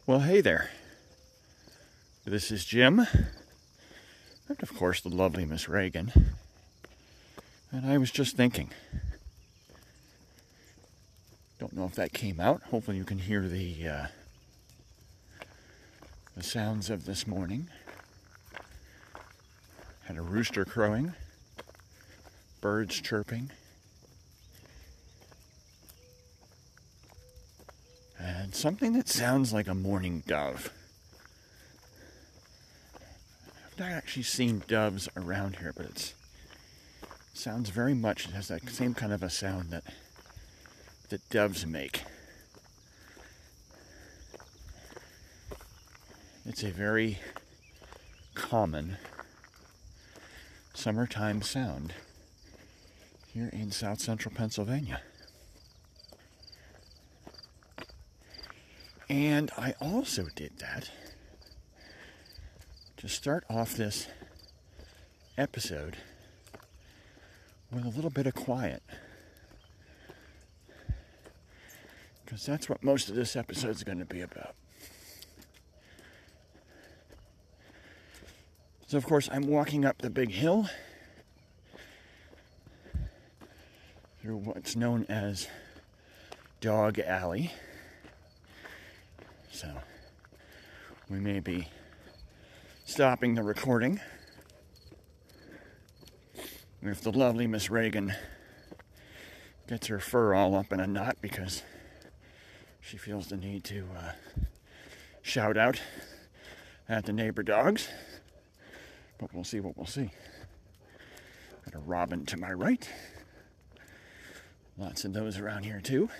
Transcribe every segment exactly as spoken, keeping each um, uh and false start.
Well, hey there. This is Jim, and of course the lovely Miss Reagan. And I was just thinking. Don't know if that came out. Hopefully you can hear the uh, the sounds of this morning. Had a rooster crowing, birds chirping, and something that sounds like a mourning dove. I've not actually seen doves around here, but it's, it sounds very much, it has that same kind of a sound that, that doves make. It's a very common summertime sound here in South Central Pennsylvania. And I also did that to start off this episode with a little bit of quiet. Because that's what most of this episode is going to be about. So, of course, I'm walking up the big hill through what's known as Dog Alley. So, we may be stopping the recording if the lovely Miss Reagan gets her fur all up in a knot because she feels the need to uh, shout out at the neighbor dogs. But we'll see what we'll see. Got a robin to my right. Lots of those around here too.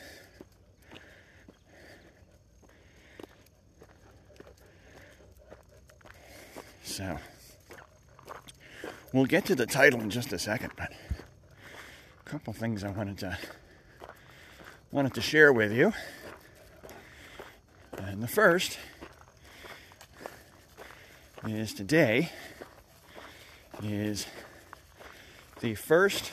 So, we'll get to the title in just a second, but a couple things I wanted to wanted to share with you. And the first is today is the first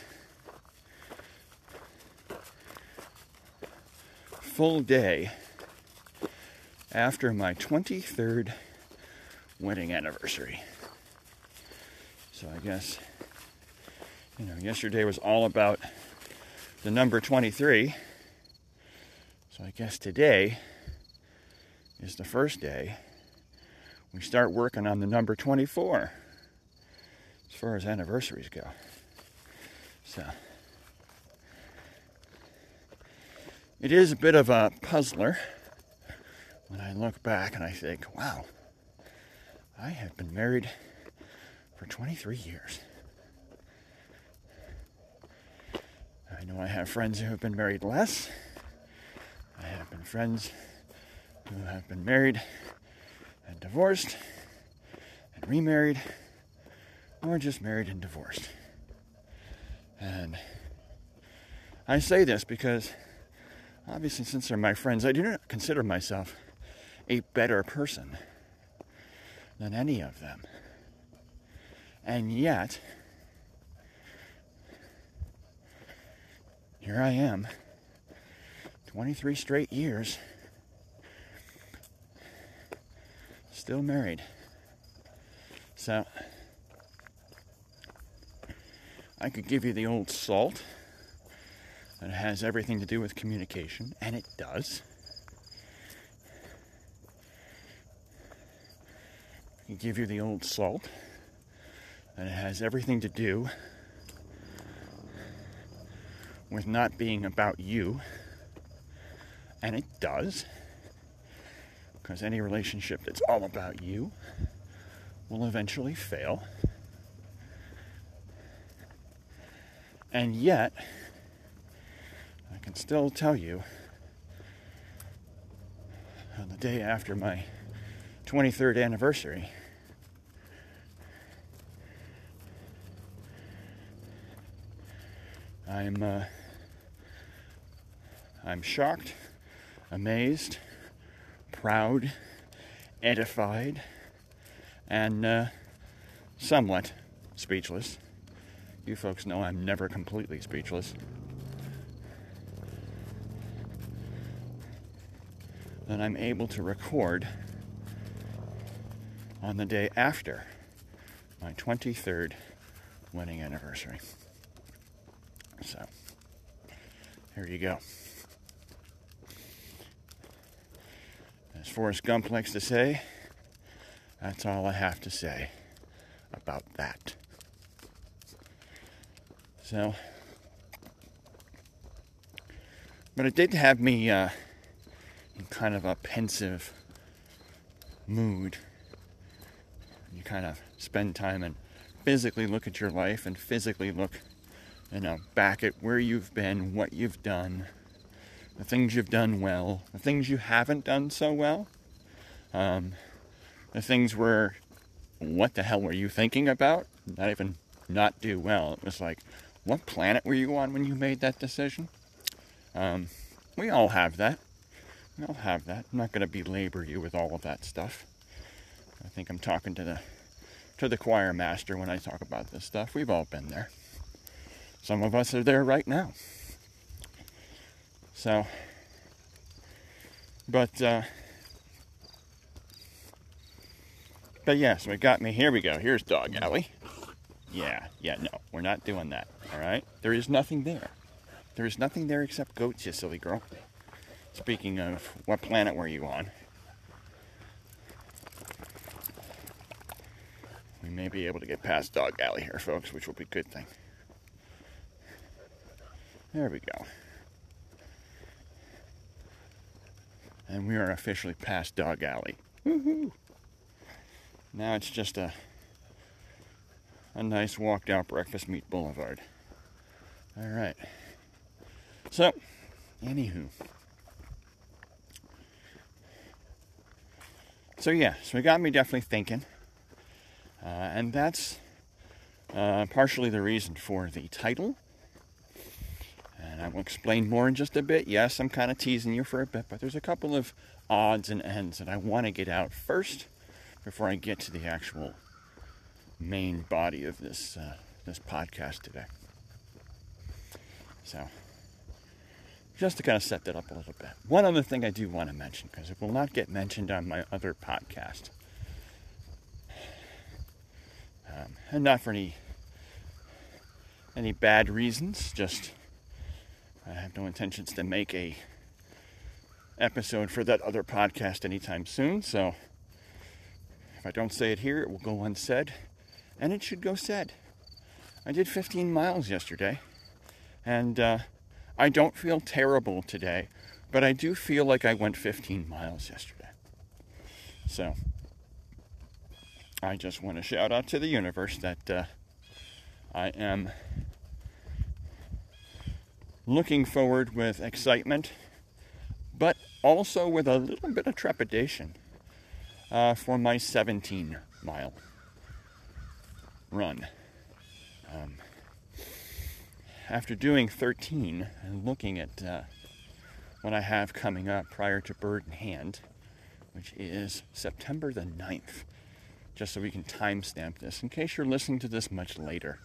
full day after my twenty-third wedding anniversary. So I guess, you know, yesterday was all about the number twenty-three. So I guess today is the first day we start working on the number twenty-four as far as anniversaries go. So it is a bit of a puzzler when I look back and I think, wow, I have been married for twenty-three years. I know I have friends who have been married less. I have been friends who have been married and divorced and remarried, or just married and divorced. And I say this because obviously since they're my friends, I do not consider myself a better person than any of them. And yet, here I am, twenty-three straight years, still married. So, I could give you the old salt, and it has everything to do with communication, and it does. I could give you the old salt, and it has everything to do with not being about you, and it does, because any relationship that's all about you will eventually fail. And yet, I can still tell you, on the day after my twenty-third anniversary, I'm uh, I'm shocked, amazed, proud, edified, and uh, somewhat speechless. You folks know I'm never completely speechless. That I'm able to record on the day after my twenty-third wedding anniversary. So, here you go. As Forrest Gump likes to say, that's all I have to say about that. So, but it did have me uh, in kind of a pensive mood. You kind of spend time and physically look at your life and physically look, you know, back at where you've been, what you've done, the things you've done well, the things you haven't done so well, um, the things where, what the hell were you thinking about? Not even not do well. It was like, what planet were you on when you made that decision? Um, we all have that. We all have that. I'm not going to belabor you with all of that stuff. I think I'm talking to the to the choir master when I talk about this stuff. We've all been there. Some of us are there right now. So, but, uh, but yeah, so it got me. Here we go. Here's Dog Alley. Yeah, yeah, no, we're not doing that, all right? There is nothing there. There is nothing there except goats, you silly girl. Speaking of, what planet were you on? We may be able to get past Dog Alley here, folks, which will be a good thing. There we go. And we are officially past Dog Alley. Woohoo! Now it's just a a nice walk down Breakfast Meat Boulevard. All right. So, anywho. So yeah, so it got me definitely thinking. Uh, and that's uh, partially the reason for the title. And I will explain more in just a bit. Yes, I'm kind of teasing you for a bit, but there's a couple of odds and ends that I want to get out first before I get to the actual main body of this uh, this podcast today. So, just to kind of set that up a little bit. One other thing I do want to mention, because it will not get mentioned on my other podcast. Um, and not for any any bad reasons, just I have no intentions to make a episode for that other podcast anytime soon, so if I don't say it here, it will go unsaid, and it should go said. I did fifteen miles yesterday, and uh, I don't feel terrible today, but I do feel like I went fifteen miles yesterday. So, I just want to shout out to the universe that uh, I am looking forward with excitement, but also with a little bit of trepidation uh, for my seventeen mile run. Um, after doing thirteen and looking at uh, what I have coming up prior to Bird in Hand, which is September the ninth, just so we can timestamp this in case you're listening to this much later.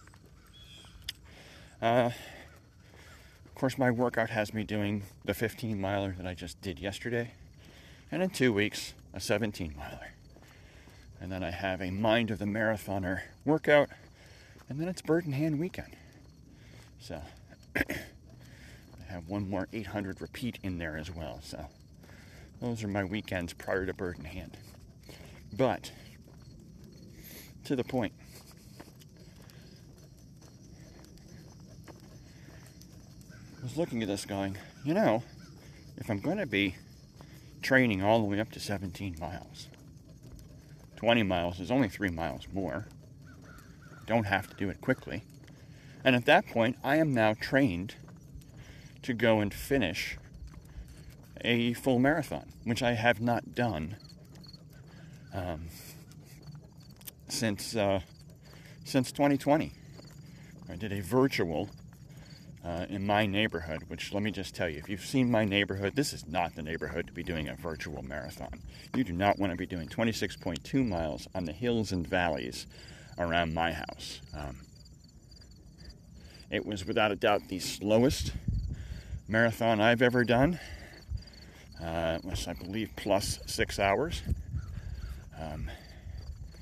Uh, of course, my workout has me doing the fifteen miler that I just did yesterday, and in two weeks, a seventeen miler. And then I have a Mind of the Marathoner workout, and then it's Bird in Hand weekend. So, I have one more eight hundred repeat in there as well. So, those are my weekends prior to Bird in Hand. But, to the point. I was looking at this going, you know, if I'm going to be training all the way up to seventeen miles, twenty miles is only three miles more. Don't have to do it quickly. And at that point, I am now trained to go and finish a full marathon, which I have not done um, since uh, since twenty twenty. I did a virtual uh, in my neighborhood, which, let me just tell you, if you've seen my neighborhood, this is not the neighborhood to be doing a virtual marathon. You do not want to be doing twenty-six point two miles on the hills and valleys around my house. Um, it was without a doubt the slowest marathon I've ever done. Uh, it was, I believe, plus six hours. Um,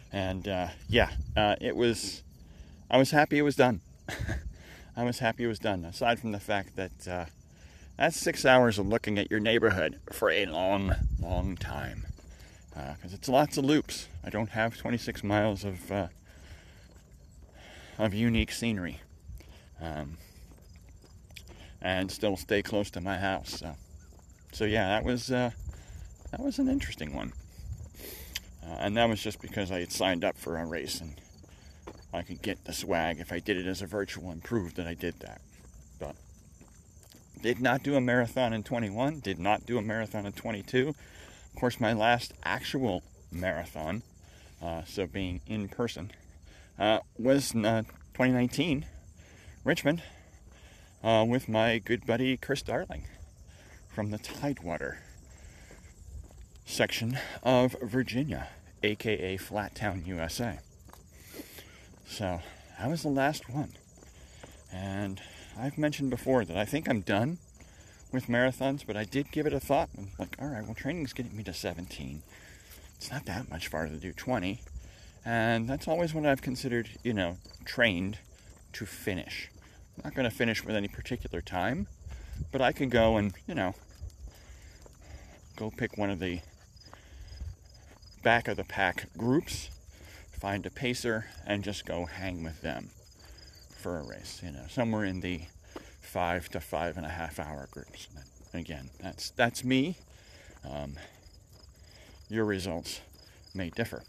And uh, yeah, uh, it was, I was happy it was done. I was happy it was done, aside from the fact that uh, that's six hours of looking at your neighborhood for a long, long time. Because uh, it's lots of loops. I don't have twenty-six miles of uh, of unique scenery. Um, and still stay close to my house. So, so yeah, that was uh, that was an interesting one. Uh, and that was just because I had signed up for a race and I could get the swag if I did it as a virtual and prove that I did that. But did not do a marathon in twenty-one, did not do a marathon in twenty-two. Of course, my last actual marathon, uh, so being in person, uh, was in, uh, twenty nineteen, Richmond, uh, with my good buddy Chris Darling from the Tidewater section of Virginia, aka Flattown, U S A. So that was the last one. And I've mentioned before that I think I'm done with marathons, but I did give it a thought. I'm like, all right, well, training's getting me to seventeen. It's not that much farther to do twenty. And that's always what I've considered, you know, trained to finish. I'm not going to finish with any particular time, but I could go and, you know, go pick one of the back of the pack groups, find a pacer, and just go hang with them for a race, you know, somewhere in the five to five and a half hour groups. Again, that's that's me. Um, your results may differ.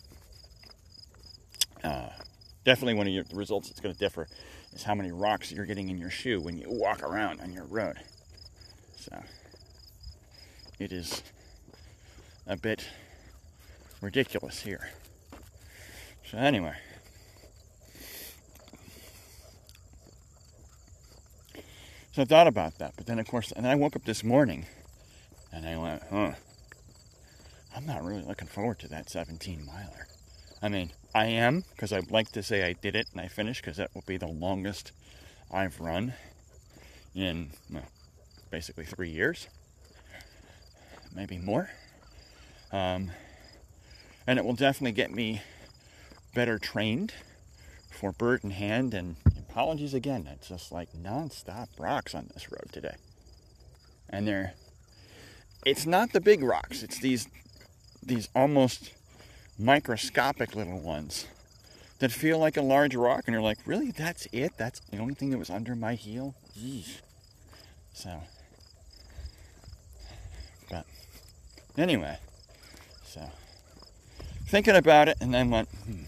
Uh, definitely one of your, the results that's going to differ is how many rocks you're getting in your shoe when you walk around on your road. So it is a bit ridiculous here. So anyway, so I thought about that, but then of course, and I woke up this morning and I went, huh, I'm not really looking forward to that seventeen miler. I mean, I am, because I'd like to say I did it and I finished, because that will be the longest I've run in, well, basically three years, maybe more. Um, and it will definitely get me better trained for bird in hand. And apologies again, it's just like non-stop rocks on this road today. And they're, it's not the big rocks, it's these these almost microscopic little ones that feel like a large rock, and you're like, really, that's it? That's the only thing that was under my heel? Yeesh. So, but anyway, so thinking about it, and then went, hmm,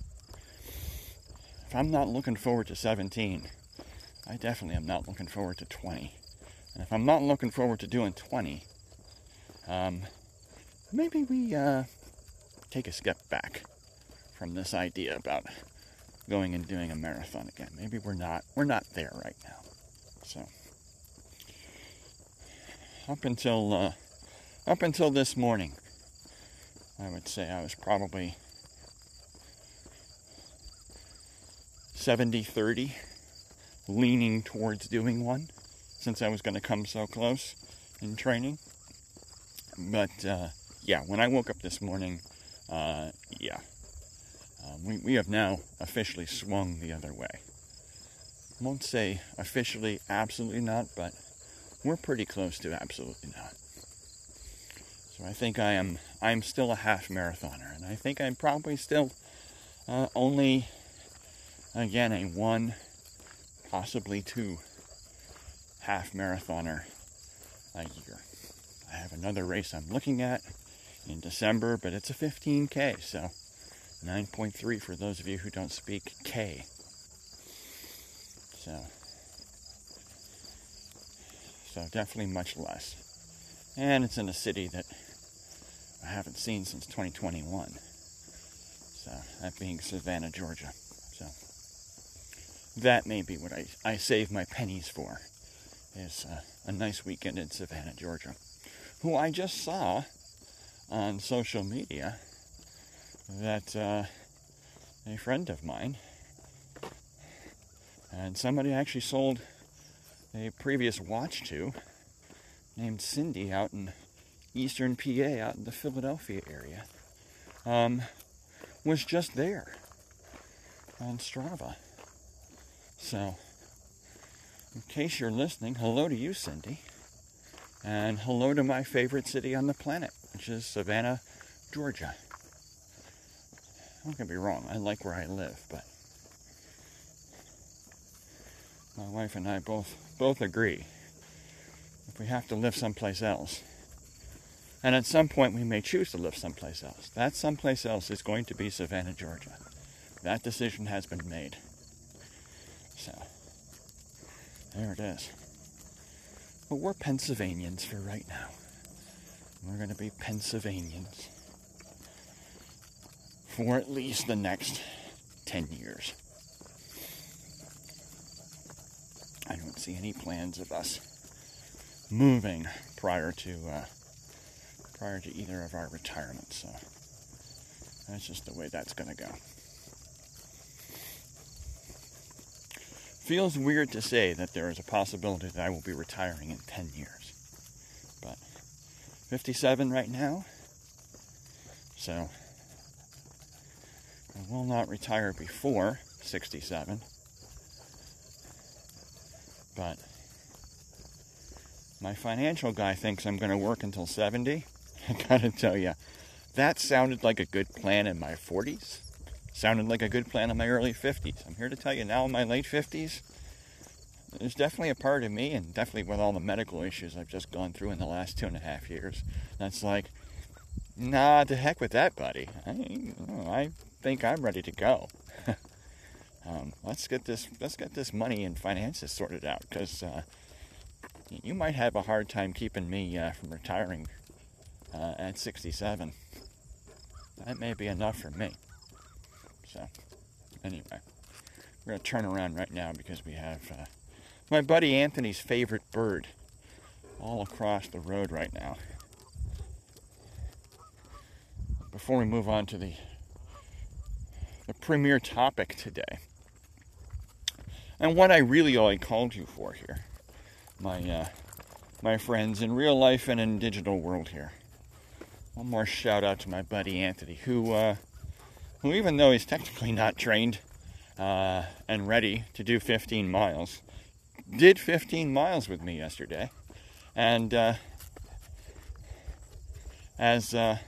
if I'm not looking forward to seventeen, I definitely am not looking forward to twenty. And if I'm not looking forward to doing twenty, um, maybe we uh, take a step back from this idea about going and doing a marathon again. Maybe we're not we're not there right now. So up until uh, up until this morning, I would say I was probably seventy thirty, leaning towards doing one, since I was going to come so close in training. But uh, yeah, when I woke up this morning, uh, yeah, uh, we, we have now officially swung the other way. I won't say officially absolutely not, but we're pretty close to absolutely not. So I think I am I'm still a half marathoner, and I think I'm probably still uh, only, again, a one, possibly two half marathoner a year. I have another race I'm looking at in December, but it's a fifteen K, so nine point three for those of you who don't speak K. So, so definitely much less. And it's in a city that I haven't seen since twenty twenty-one. So, that being Savannah, Georgia. So, that may be what I, I save my pennies for, is uh, a nice weekend in Savannah, Georgia. Who I just saw on social media that uh, a friend of mine and somebody actually sold a previous watch to, named Cindy, out in eastern P A, out in the Philadelphia area, um, was just there on Strava. So, in case you're listening, hello to you, Cindy. And hello to my favorite city on the planet, which is Savannah, Georgia. Don't get me wrong, I like where I live, but my wife and I both both agree if we have to live someplace else, and at some point we may choose to live someplace else, that someplace else is going to be Savannah, Georgia. That decision has been made. So, there it is. But we're Pennsylvanians for right now. We're going to be Pennsylvanians for at least the next ten years. I don't see any plans of us moving prior to uh, prior to either of our retirements. So that's just the way that's going to go. Feels weird to say that there is a possibility that I will be retiring in ten years. But fifty-seven right now. So I will not retire before sixty-seven. But my financial guy thinks I'm going to work until seventy. I gotta tell you, that sounded like a good plan in my forties. Sounded like a good plan in my early fifties. I'm here to tell you now in my late fifties, there's definitely a part of me, and definitely with all the medical issues I've just gone through in the last two and a half years, that's like, nah, to heck with that, buddy. I, I think I'm ready to go. um, let's get this let's get this money and finances sorted out, because uh, you might have a hard time keeping me uh, from retiring uh, at sixty-seven. That may be enough for me. So, anyway, we're going to turn around right now because we have uh, my buddy Anthony's favorite bird all across the road right now. Before we move on to the the premier topic today, and what I really only called you for here, my uh, my friends in real life and in digital world here. One more shout out to my buddy Anthony, who, uh, who even though he's technically not trained uh, and ready to do fifteen miles, did fifteen miles with me yesterday, and uh, as uh,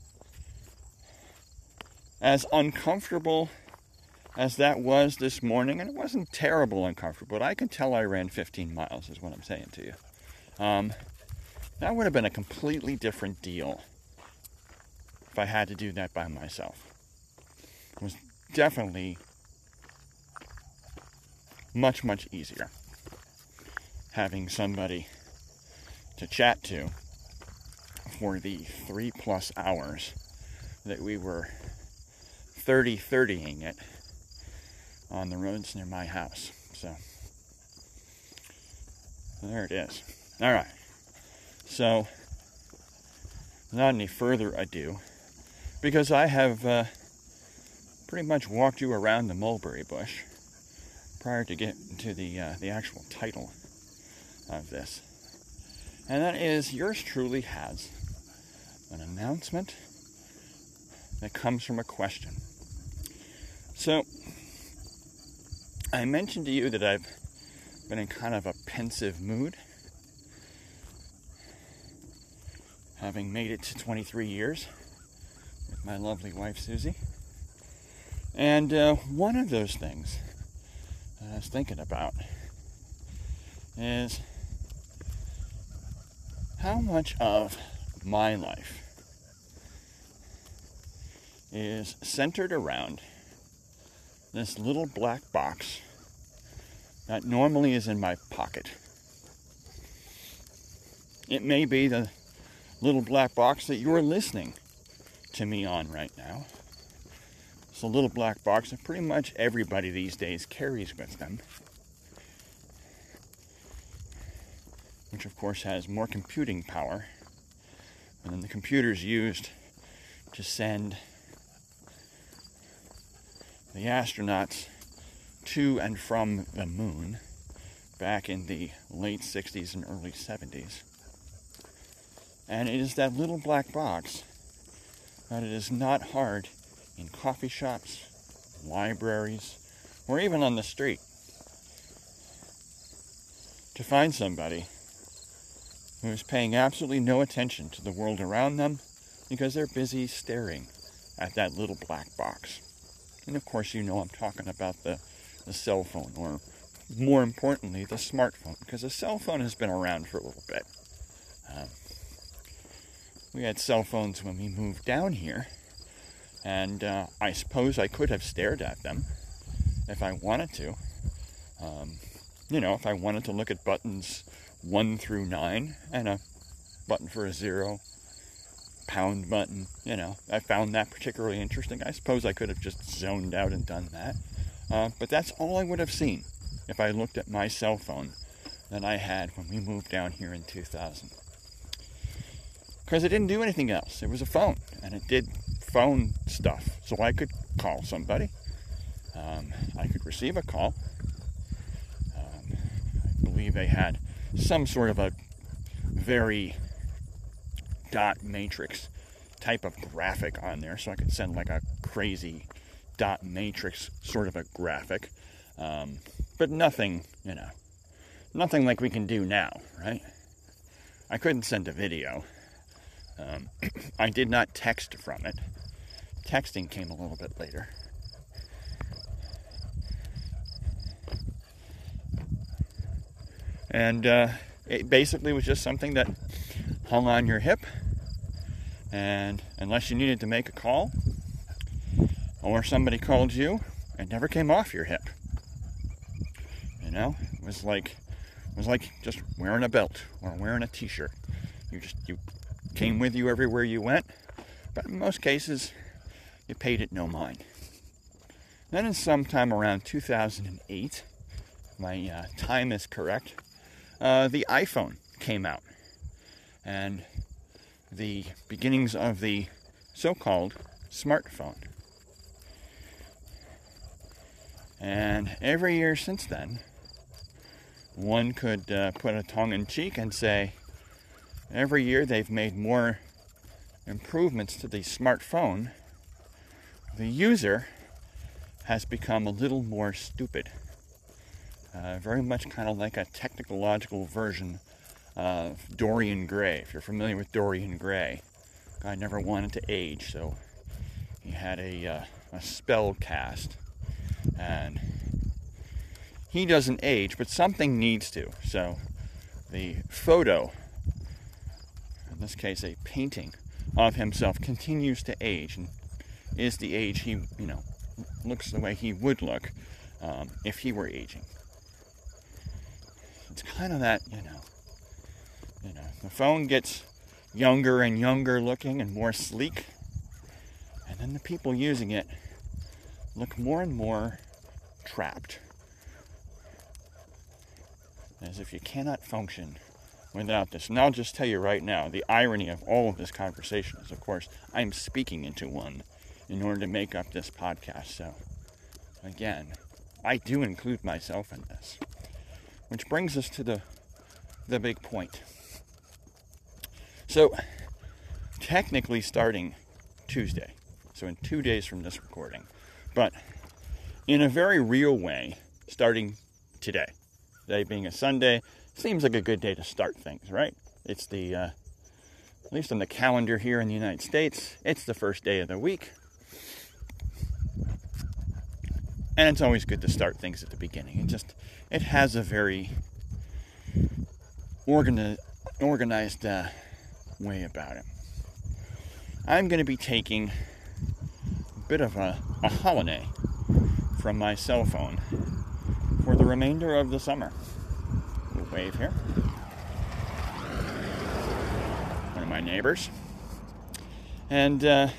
as uncomfortable as that was this morning, and it wasn't terrible uncomfortable, but I can tell I ran fifteen miles, is what I'm saying to you. Um, that would have been a completely different deal if I had to do that by myself. It was definitely much, much easier having somebody to chat to for the three plus hours that we were thirty-thirtying it on the roads near my house. So, there it is. All right. So, without any further ado, because I have uh, pretty much walked you around the mulberry bush prior to getting to the uh, the actual title of this, and that is, yours truly has an announcement that comes from a question. So, I mentioned to you that I've been in kind of a pensive mood, having made it to twenty-three years with my lovely wife Susie. And uh, one of those things that I was thinking about is how much of my life is centered around this little black box that normally is in my pocket. It may be the little black box that you're listening to me on right now. It's a little black box that pretty much everybody these days carries with them, which of course has more computing power than the computers used to send the astronauts to and from the moon back in the late sixties and early seventies. And it is that little black box that it is not hard in coffee shops, libraries, or even on the street, to find somebody who is paying absolutely no attention to the world around them because they're busy staring at that little black box. And of course, you know I'm talking about the, the cell phone, or more importantly, the smartphone, because the cell phone has been around for a little bit. Um, we had cell phones when we moved down here, and uh, I suppose I could have stared at them if I wanted to. Um, you know, if I wanted to look at buttons one through nine, and a button for a zero, pound button, you know, I found that particularly interesting. I suppose I could have just zoned out and done that. Uh, but that's all I would have seen if I looked at my cell phone that I had when we moved down here in two thousand. Because it didn't do anything else. It was a phone, and it did phone stuff. So I could call somebody. Um, I could receive a call. Um, I believe they had some sort of a very dot matrix type of graphic on there, so I could send like a crazy dot matrix sort of a graphic. Um, but nothing, you know, nothing like we can do now, right? I couldn't send a video. Um, I did not text from it. Texting came a little bit later. And uh, it basically was just something that hung on your hip. And unless you needed to make a call, or somebody called you, it never came off your hip. You know, it was like it was like just wearing a belt or wearing a t-shirt. You just you came with you everywhere you went, but in most cases, you paid it no mind. Then in sometime around two thousand eight, my uh, time is correct, uh, the iPhone came out. And the beginnings of the so-called smartphone. And every year since then, one could uh, put a tongue in cheek and say, every year they've made more improvements to the smartphone. The user has become a little more stupid. Uh, very much kind of like a technological version of Dorian Gray. If you're familiar with Dorian Gray, guy never wanted to age, so he had a, uh, a spell cast. And he doesn't age, but something needs to. So the photo, in this case a painting of himself, continues to age and is the age he, you know, looks the way he would look um, if he were aging. It's kind of that, you know, you know, the phone gets younger and younger looking and more sleek, and then the people using it look more and more trapped. As if you cannot function without this. And I'll just tell you right now, the irony of all of this conversation is, of course, I'm speaking into one in order to make up this podcast. So, again, I do include myself in this. Which brings us to the the big point. So, technically starting Tuesday, so in two days from this recording, but in a very real way, starting today, today being a Sunday, seems like a good day to start things, right? It's the, uh, at least on the calendar here in the United States, it's the first day of the week. And it's always good to start things at the beginning. It just, it has a very organi- organized uh, way about it. I'm going to be taking a bit of a, a holiday from my cell phone for the remainder of the summer. We'll wave here. One of my neighbors. And uh,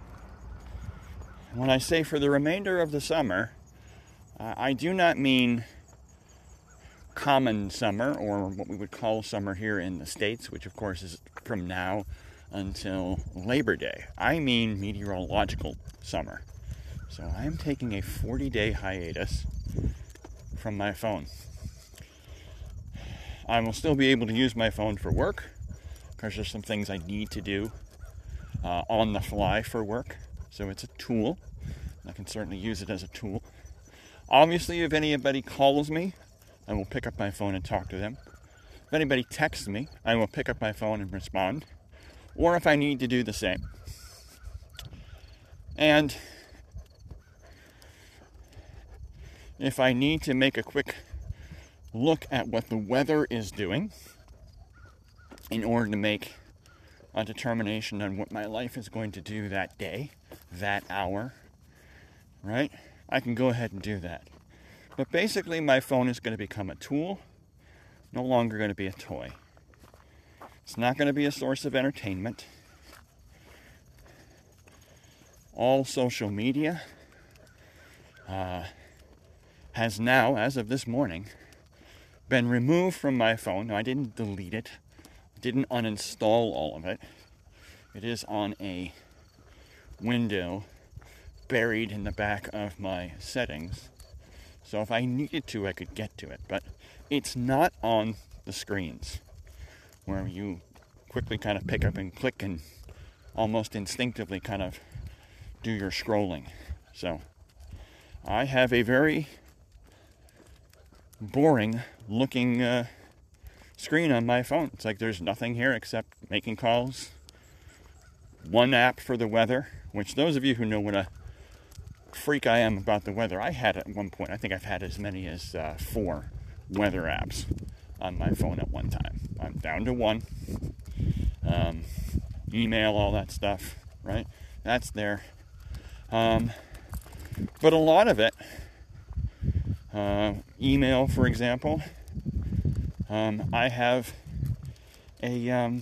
when I say for the remainder of the summer, uh, I do not mean common summer, or what we would call summer here in the States, which of course is from now until Labor Day. I mean meteorological summer. So I'm taking a forty-day hiatus from my phone. I will still be able to use my phone for work, because there's some things I need to do uh, on the fly for work. So it's a tool. I can certainly use it as a tool. Obviously, if anybody calls me, I will pick up my phone and talk to them. If anybody texts me, I will pick up my phone and respond. Or if I need to do the same. And if I need to make a quick look at what the weather is doing in order to make a determination on what my life is going to do that day, that hour, right? I can go ahead and do that. But basically, my phone is going to become a tool, no longer going to be a toy. It's not going to be a source of entertainment. All social media uh, has now, as of this morning, been removed from my phone. Now, I didn't delete it. I didn't uninstall all of it. It is on a window buried in the back of my settings. So if I needed to, I could get to it. But it's not on the screens where you quickly kind of pick up and click and almost instinctively kind of do your scrolling. So I have a very boring looking uh, screen on my phone. It's like there's nothing here except making calls. One app for the weather, which those of you who know what a freak I am about the weather, I had at one point, I think I've had as many as uh, four weather apps on my phone at one time. I'm down to one. Um, email, all that stuff, right? That's there. Um, but a lot of it, uh, email, for example, um, I have a, um,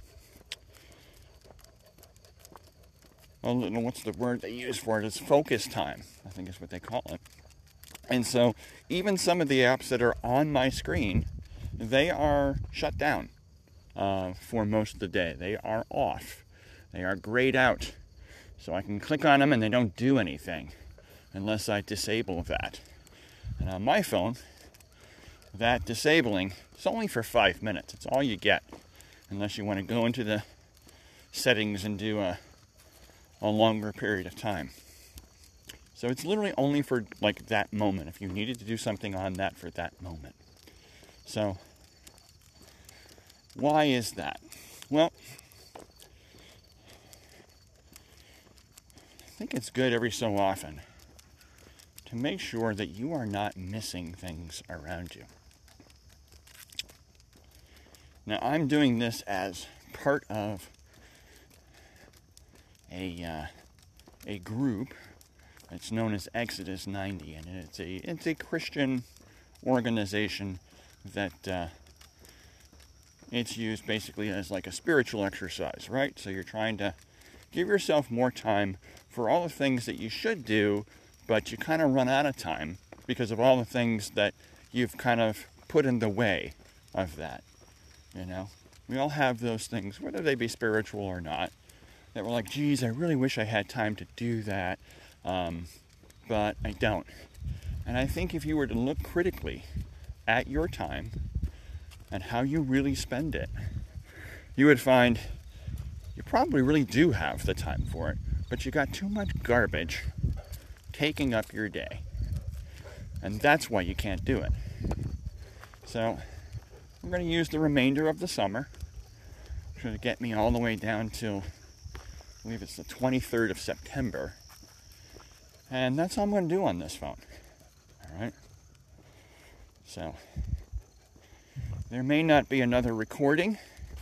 well, what's the word they use for it? It's focus time, I think is what they call it. And so even some of the apps that are on my screen, they are shut down uh, for most of the day. They are off. They are grayed out. So I can click on them and they don't do anything unless I disable that. And on my phone, that disabling is only for five minutes. It's all you get, unless you want to go into the settings and do a, a longer period of time. So it's literally only for like that moment, if you needed to do something on that for that moment. So why is that? Well, I think it's good every so often to make sure that you are not missing things around you. Now, I'm doing this as part of a uh, a group. It's known as Exodus ninety, and it's a it's a Christian organization that uh, it's used basically as like a spiritual exercise, right? So you're trying to give yourself more time for all the things that you should do, but you kind of run out of time because of all the things that you've kind of put in the way of that. You know, we all have those things, whether they be spiritual or not, that we're like, geez, I really wish I had time to do that, um, but I don't. And I think if you were to look critically at your time and how you really spend it, you would find you probably really do have the time for it, but you got too much garbage taking up your day. And that's why you can't do it. So I'm going to use the remainder of the summer to get me all the way down till, I believe it's the twenty-third of September. And that's all I'm going to do on this phone. All right? So there may not be another recording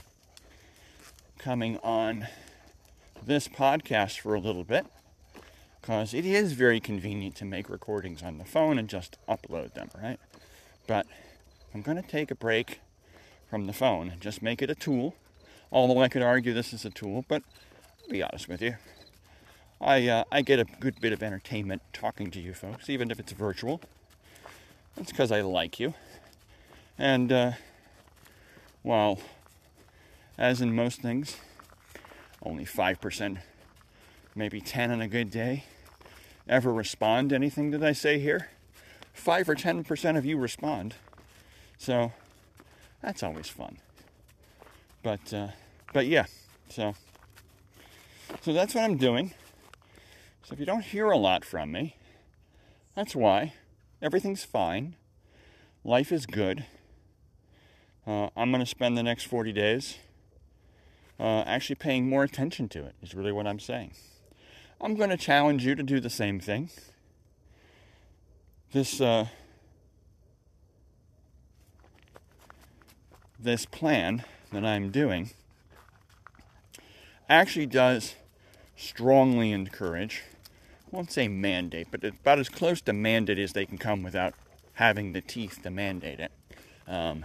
coming on this podcast for a little bit, because it is very convenient to make recordings on the phone and just upload them, right? But I'm going to take a break from the phone and just make it a tool, although I could argue this is a tool, but I'll be honest with you. I, uh, I get a good bit of entertainment talking to you folks, even if it's virtual. That's because I like you. And, uh, well, as in most things, only five percent, maybe ten on a good day, ever respond to anything that I say here. five or ten percent of you respond. So that's always fun. But, uh, but yeah, so, so that's what I'm doing. So if you don't hear a lot from me, that's why. Everything's fine. Life is good. Uh, I'm going to spend the next forty days uh, actually paying more attention to it, is really what I'm saying. I'm going to challenge you to do the same thing. This, uh, this plan that I'm doing actually does strongly encourage, I won't say mandate, but it's about as close to mandate as they can come without having the teeth to mandate it. Um,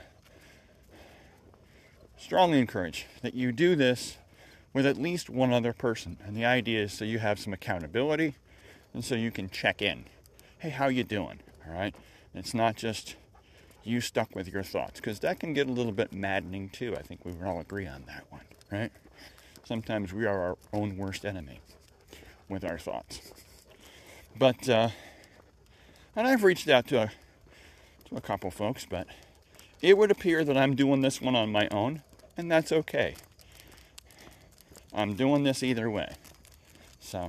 strongly encourage that you do this with at least one other person. And the idea is so you have some accountability and so you can check in. Hey, how you doing? All right? And it's not just you stuck with your thoughts, because that can get a little bit maddening too. I think we would all agree on that one, right? Sometimes we are our own worst enemy with our thoughts. But, uh, and I've reached out to a, to a couple folks, but it would appear that I'm doing this one on my own, and that's okay. I'm doing this either way. So,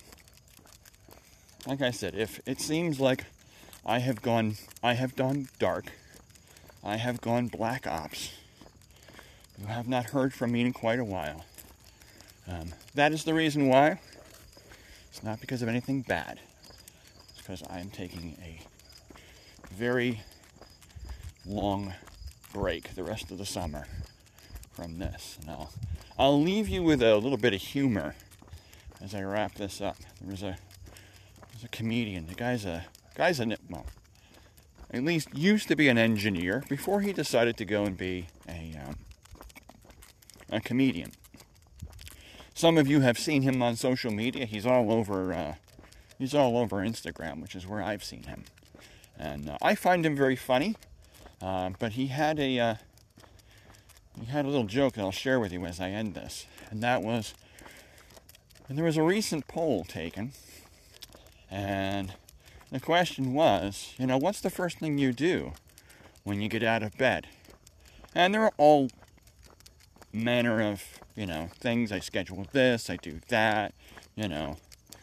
like I said, if it seems like I have gone, I have gone dark, I have gone black ops, you have not heard from me in quite a while. Um, that is the reason why. It's not because of anything bad. It's because I am taking a very long break the rest of the summer from this. And I'll, I'll leave you with a little bit of humor as I wrap this up. There was a, there's a comedian. The guy's a, guy's a, well, at least used to be an engineer before he decided to go and be a, um, a comedian. Some of you have seen him on social media. He's all over, uh, he's all over Instagram, which is where I've seen him. And uh, I find him very funny. Uh, but he had a, uh, he had a little joke that I'll share with you as I end this. And that was, and there was a recent poll taken. And the question was, you know, what's the first thing you do when you get out of bed? And there are all manner of, you know, things. I schedule this, I do that, you know.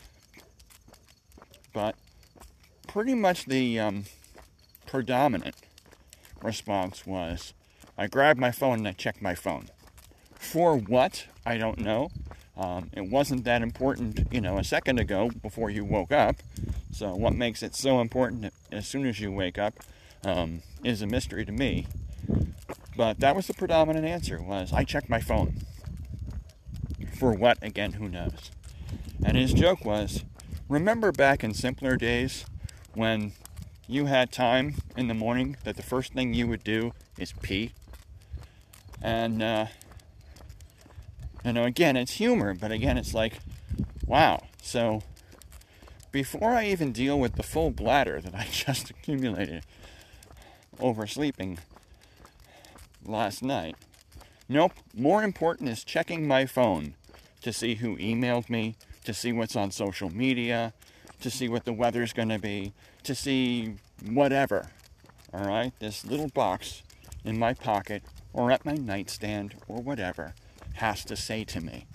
But pretty much the um, predominant response was, I grabbed my phone and I checked my phone. For what? I don't know. Um, it wasn't that important, you know, a second ago before you woke up. So what makes it so important as soon as you wake up um, is a mystery to me. But that was the predominant answer, was I checked my phone. For what? Again, who knows? And his joke was, remember back in simpler days when you had time in the morning that the first thing you would do is pee? And, uh, you know, again, it's humor, but again, it's like, wow. So before I even deal with the full bladder that I just accumulated oversleeping last night, nope, more important is checking my phone to see who emailed me, to see what's on social media, to see what the weather's going to be, to see whatever. All right, this little box in my pocket or at my nightstand or whatever has to say to me.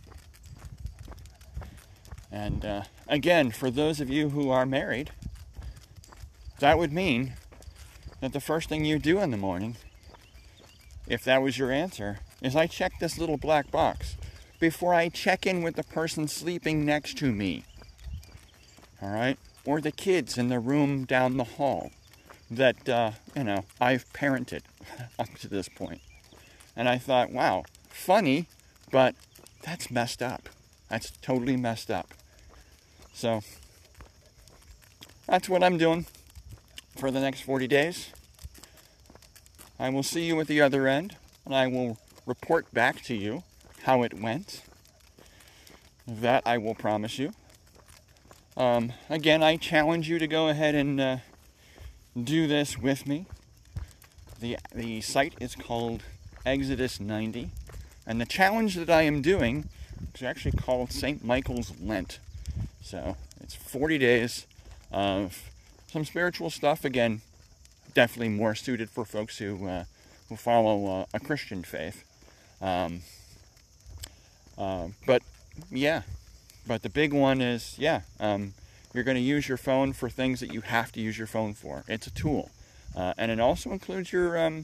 And uh, again, for those of you who are married, that would mean that the first thing you do in the morning, if that was your answer, is I check this little black box before I check in with the person sleeping next to me. All right? Or the kids in the room down the hall that, uh, you know, I've parented up to this point. And I thought, wow, funny, but that's messed up. That's totally messed up. So, that's what I'm doing for the next forty days. I will see you at the other end, and I will report back to you how it went. That I will promise you. Um, again, I challenge you to go ahead and uh, do this with me. The, the site is called Exodus ninety, and the challenge that I am doing is actually called Saint Michael's Lent. So, it's forty days of some spiritual stuff, again, definitely more suited for folks who uh, who follow uh, a Christian faith. Um, uh, but, yeah, But the big one is, yeah, um, you're going to use your phone for things that you have to use your phone for. It's a tool. Uh, and it also includes your um,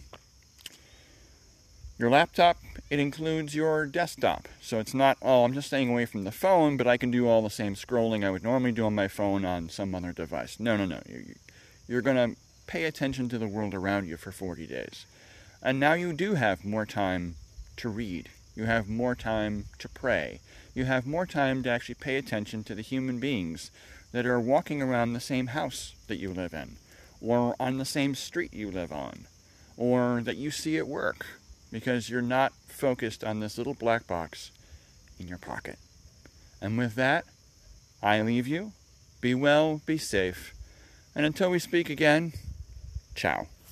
your laptop. It includes your desktop. So it's not, oh, I'm just staying away from the phone, but I can do all the same scrolling I would normally do on my phone on some other device. No, no, no. You're going to pay attention to the world around you for forty days. And now you do have more time to read. You have more time to pray. You have more time to actually pay attention to the human beings that are walking around the same house that you live in, or on the same street you live on, or that you see at work, because you're not focused on this little black box in your pocket. And with that, I leave you. Be well, be safe, and until we speak again, ciao.